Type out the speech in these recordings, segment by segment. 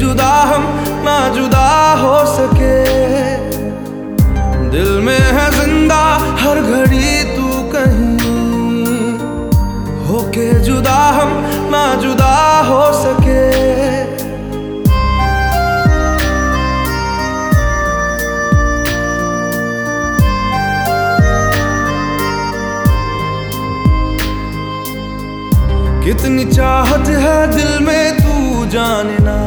जुदा हम ना जुदा हो सके। दिल में है जिंदा हर घड़ी तू कहीं, होके जुदा हम ना जुदा हो सके। कितनी चाहत है दिल में तू जाने ना,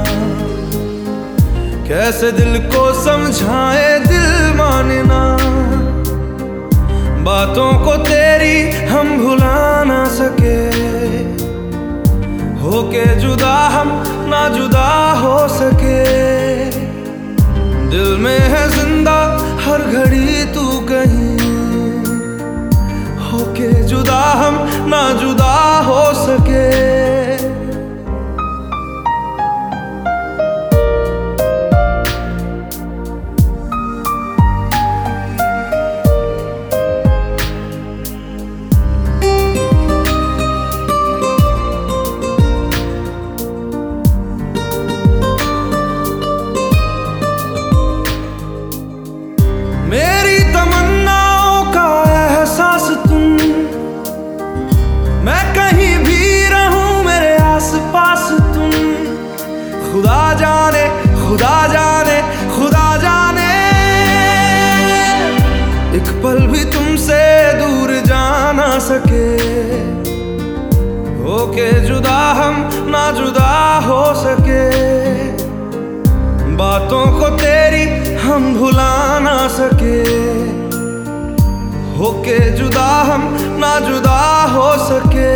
कैसे दिल को समझाए दिल माने ना। बातों को तेरी हम भुला ना सके, होके जुदा हम ना जुदा हो सके। दिल में है जिंदा हर घड़ी तू कहीं, होके जुदा हम ना जुदा हो सके। मेरी तमन्नाओं का एहसास तुम, मैं कहीं भी रहूं मेरे आस पास तुम। खुदा जाने खुदा जाने खुदा जाने, एक पल भी तुमसे दूर जा ना सके। होके जुदा हम ना जुदा हो सके, बातों को तेरी हम भुला ना सके। होके जुदा हम ना जुदा हो सके।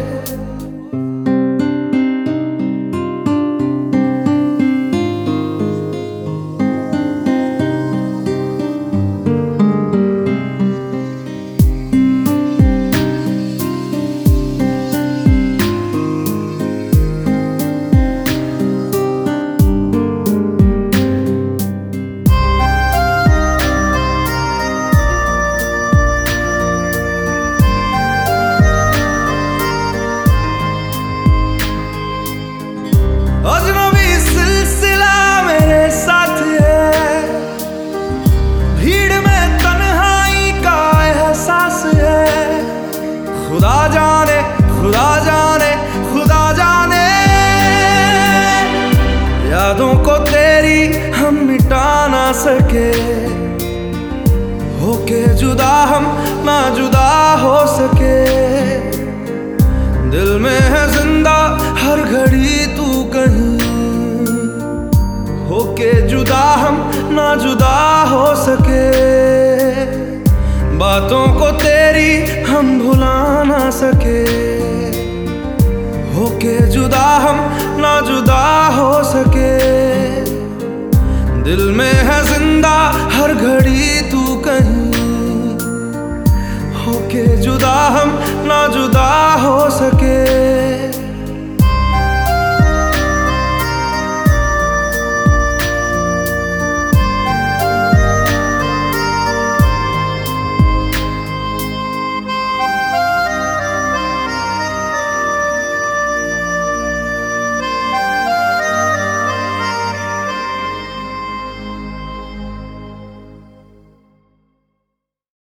अजनबी सिलसिला मेरे साथ है, भीड़ में तन्हाई का एहसास है। खुदा जाने खुदा जाने खुदा जाने, यादों को तेरी हम मिटा ना सके। होके जुदा हम ना जुदा हो सके। दिल में है जिंदा हर घड़ी तू कहीं, होके जुदा हम ना जुदा हो सके। बातों को तेरी हम भुला ना सके, होके जुदा हम ना जुदा हो सके। दिल में है जिंदा हर घड़ी तू कहीं, होके जुदा हम ना जुदा हो सके।